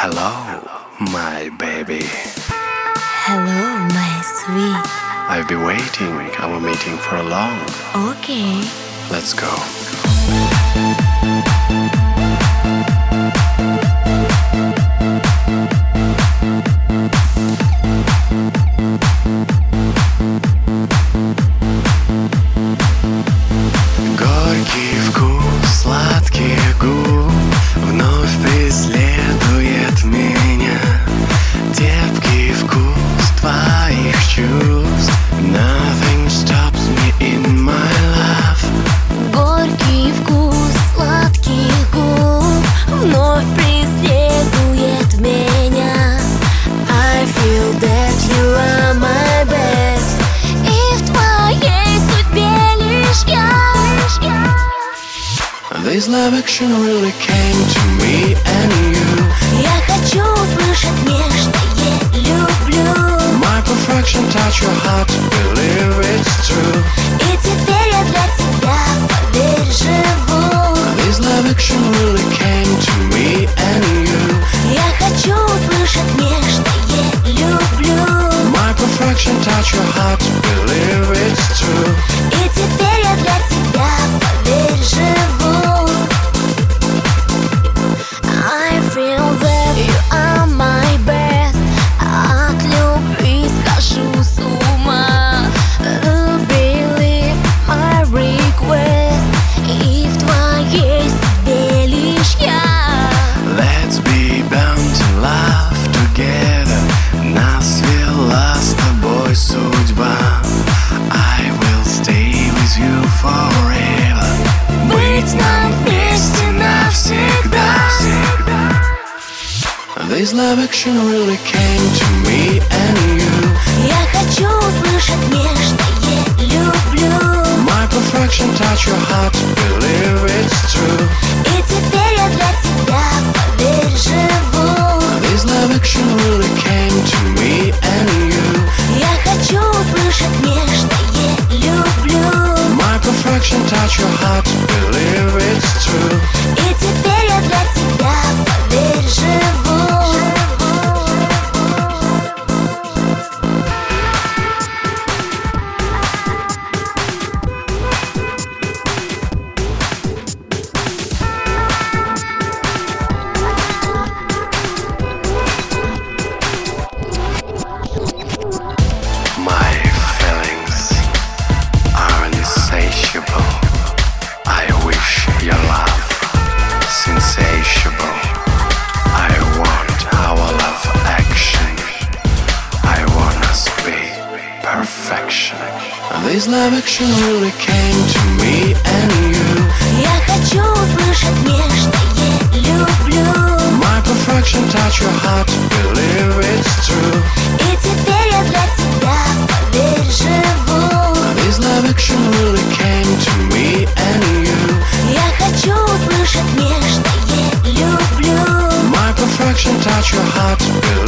Hello, my baby. Hello, my sweet. I've been waiting our meeting for long. Okay. Let's go. Горький вкус сладких губ вновь преследует меня. Терпкий вкус твоих чувств. Nothing stops me in my love. Горький вкус сладких губ вновь преследует меня. I feel that you are my best. И в твоей судьбе лишь я. This love action really came to me and you. Я хочу услышать нежное люблю. My perfection touch your heart, believe it's true. И теперь я для тебя, поверь, живу. This love action really came to me and you. Я хочу услышать нежное люблю. My perfection touch your heart, believe it's true. И теперь я для тебя, поверь, живу. I feel that you are my best. От любви схожу с ума. Believe my request. И в твоей судьбе лишь я. Let's be bound to love together. Нас вела с тобой судьба. I will stay with you forever. Быть нам вместе навсегда. This love action really came to me and you. Я хочу услышать нежное люблю. My perfection touch your heart, believe it's true. И теперь я для тебя, поверь, живу. This love action really came to me and you. Я хочу услышать нежное люблю. My perfection touch your heart, believe it's true. И теперь я для тебя, поверь, живу. My feelings are insatiable. I wish your love insatiable. I want our love action. I want us to be perfection. This love action really came to me and you. Я хочу услышать нежное люблю. My perfection touch your heart, believe it's true. И теперь я для тебя, поверь, живу. This love action really came to me and you. Я хочу услышать нежное люблю. My perfection touch your heart, believe